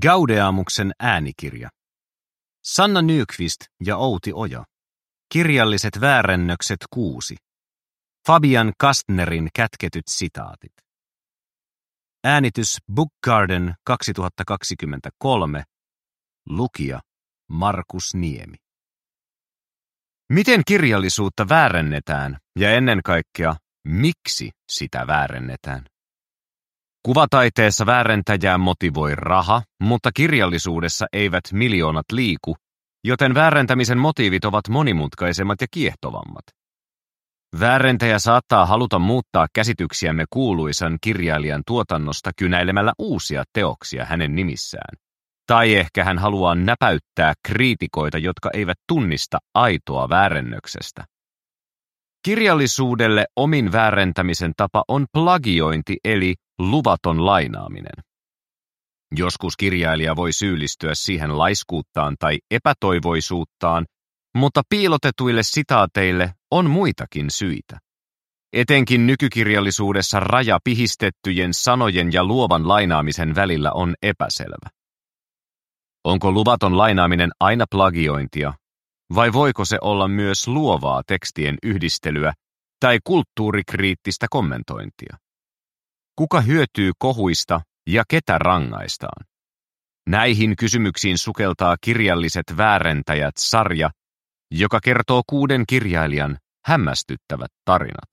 Gaudeamuksen äänikirja. Sanna Nyqvist ja Outi Oja. Kirjalliset väärennökset 6. Fabian Kastnerin kätketyt sitaatit. Äänitys Book Garden 2023. Lukija Markus Niemi. Miten kirjallisuutta väärennetään ja ennen kaikkea, miksi sitä väärennetään? Kuvataiteessa väärentäjää motivoi raha, mutta kirjallisuudessa eivät miljoonat liiku, joten väärentämisen motiivit ovat monimutkaisemmat ja kiehtovammat. Väärentäjä saattaa haluta muuttaa käsityksiämme kuuluisan kirjailijan tuotannosta kynäilemällä uusia teoksia hänen nimissään. Tai ehkä hän haluaa näpäyttää kriitikoita, jotka eivät tunnista aitoa väärennöksestä. Kirjallisuudelle omin väärentämisen tapa on plagiointi eli luvaton lainaaminen. Joskus kirjailija voi syyllistyä siihen laiskuuttaan tai epätoivoisuuttaan, mutta piilotetuille sitaateille on muitakin syitä. Etenkin nykykirjallisuudessa raja pihistettyjen sanojen ja luovan lainaamisen välillä on epäselvä. Onko luvaton lainaaminen aina plagiointia, vai voiko se olla myös luovaa tekstien yhdistelyä tai kulttuurikriittistä kommentointia? Kuka hyötyy kohuista ja ketä rangaistaan? Näihin kysymyksiin sukeltaa Kirjalliset väärentäjät-sarja, joka kertoo 6 kirjailijan hämmästyttävät tarinat.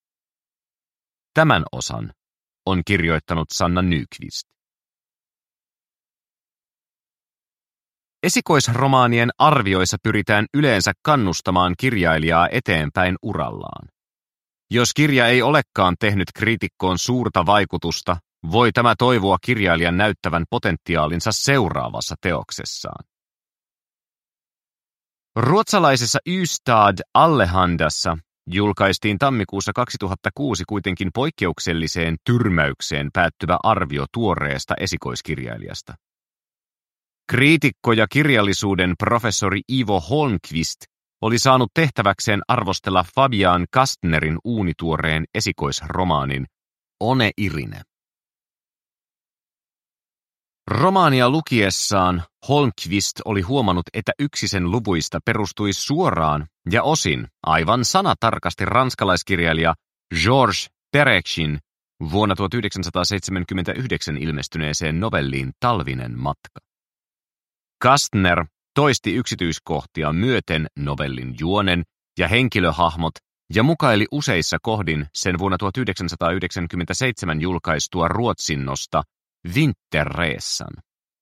Tämän osan on kirjoittanut Sanna Nyqvist. Esikoisromaanien arvioissa pyritään yleensä kannustamaan kirjailijaa eteenpäin urallaan. Jos kirja ei olekaan tehnyt kriitikkoon suurta vaikutusta, voi tämä toivoa kirjailijan näyttävän potentiaalinsa seuraavassa teoksessaan. Ruotsalaisessa Ystad Allehandassa julkaistiin tammikuussa 2006 kuitenkin poikkeukselliseen tyrmäykseen päättyvä arvio tuoreesta esikoiskirjailijasta. Kriitikko ja kirjallisuuden professori Ivo Holmqvist oli saanut tehtäväkseen arvostella Fabian Kastnerin uunituoreen esikoisromaanin One Irine. Romaania lukiessaan Holmqvist oli huomannut, että yksi sen luvuista perustui suoraan ja osin aivan sanatarkasti ranskalaiskirjailija Georges Perechin vuonna 1979 ilmestyneeseen novelliin Talvinen matka. Kastner toisti yksityiskohtia myöten novellin juonen ja henkilöhahmot ja mukaili useissa kohdin sen vuonna 1997 julkaistua ruotsinnosta Vinterresan.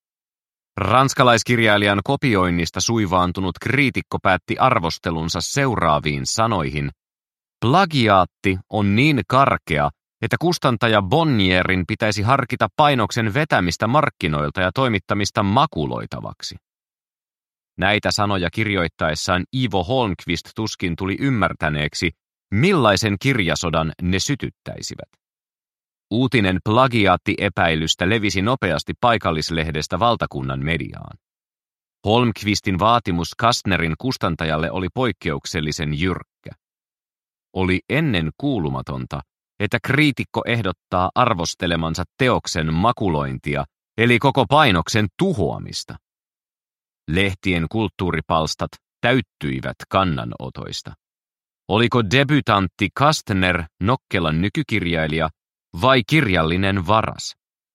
Ranskalaiskirjailijan kopioinnista suivaantunut kriitikko päätti arvostelunsa seuraaviin sanoihin: plagiaatti on niin karkea, että kustantaja Bonnierin pitäisi harkita painoksen vetämistä markkinoilta ja toimittamista makuloitavaksi. Näitä sanoja kirjoittaessaan Ivo Holmqvist tuskin tuli ymmärtäneeksi, millaisen kirjasodan ne sytyttäisivät. Uutinen plagiaattiepäilystä levisi nopeasti paikallislehdestä valtakunnan mediaan. Holmqvistin vaatimus Kastnerin kustantajalle oli poikkeuksellisen jyrkkä. Oli ennen kuulumatonta, että kriitikko ehdottaa arvostelemansa teoksen makulointia, eli koko painoksen tuhoamista. Lehtien kulttuuripalstat täyttyivät kannanotoista. Oliko debutantti Kastner nokkelan nykykirjailija vai kirjallinen varas?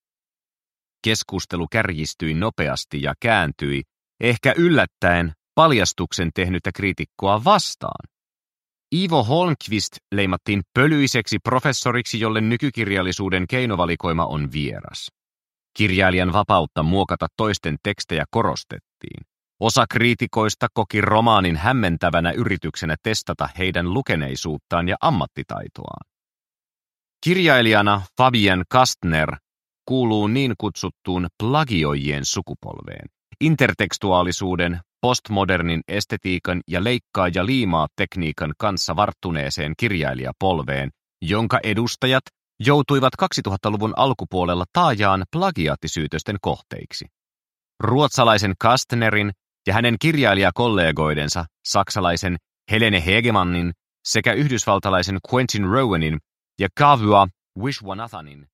Keskustelu kärjistyi nopeasti ja kääntyi, ehkä yllättäen, paljastuksen tehnyttä kriitikkoa vastaan. Ivo Holmqvist leimattiin pölyiseksi professoriksi, jolle nykykirjallisuuden keinovalikoima on vieras. Kirjailijan vapautta muokata toisten tekstejä korostettiin. Osa kriitikoista koki romaanin hämmentävänä yrityksenä testata heidän lukeneisuuttaan ja ammattitaitoaan. Kirjailijana Fabian Kastner kuuluu niin kutsuttuun plagioijien sukupolveen, intertekstuaalisuuden, postmodernin estetiikan ja leikkaa ja liimaa tekniikan kanssa varttuneeseen kirjailijapolveen, jonka edustajat joutuivat 2000-luvun alkupuolella taajaan plagiaattisyytösten kohteiksi. Ruotsalaisen Kastnerin ja hänen kirjailijakollegoidensa, saksalaisen Helene Hegemannin sekä yhdysvaltalaisen Quentin Rowanin ja Kavua Vishwanathanin